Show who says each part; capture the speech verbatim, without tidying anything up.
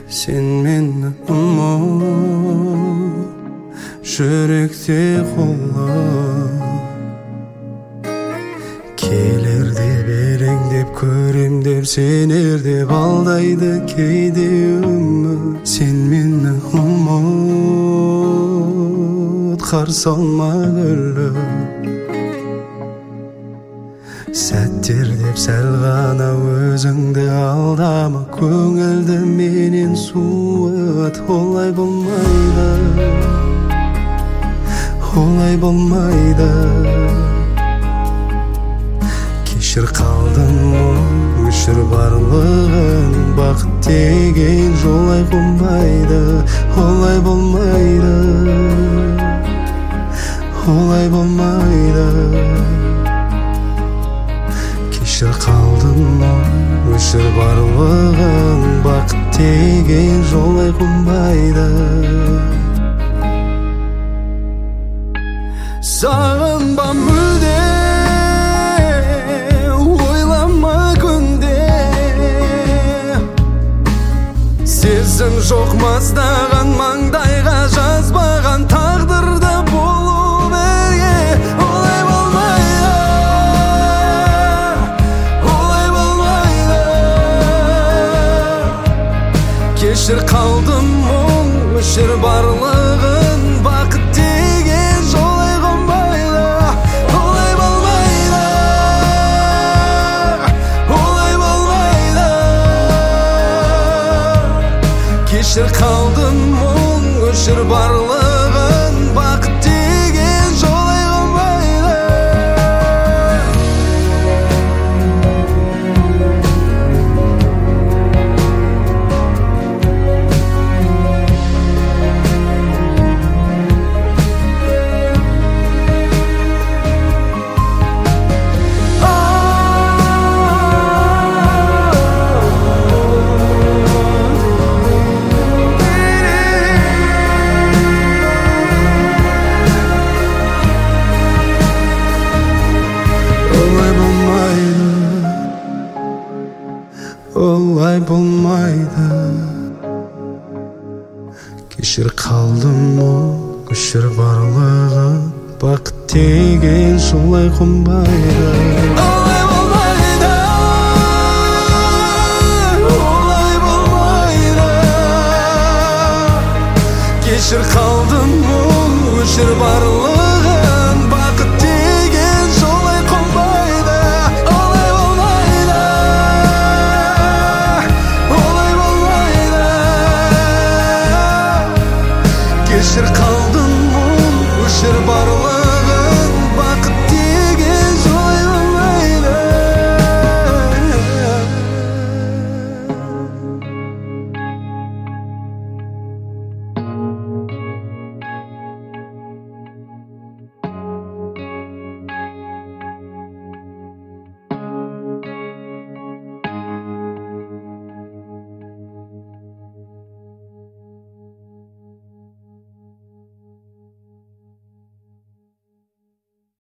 Speaker 1: Sen meni umut жүректе қолла келер деп елеңдеп көрем деп сенер деп алдайды кейде үміт сен мені ұмыт қарсы алма күліп сәттер деп сәл ғана өзіңді алдама көңілді менен суыт олай болмайды олай болмайды кешір қалдым өшір барлығын бақыт деген жолай қонбайды олай болмайды олай болмайды кешір қалдым өшір барлығын бақыт деген жолай қонбайды Sağınma müde Oylama günde Сезім жоқ маздаған маңдайға жазбаған тағдырда болу берге Олай болмайды Олай болмайды Кешір қалдым мұң өшір барлығын бақыт деген жолай қонбайды Олай болмайды Олай болмайды Кешір қалдым мұң өшір барлығын бақыт деген жолай қонбайды Олай болмайды Кешір қалдым мұң өшір барлығын бақыт деген жолай қонбайды Олай болмайды Олай болмайды Кешір қалдым мұң өшір барлығын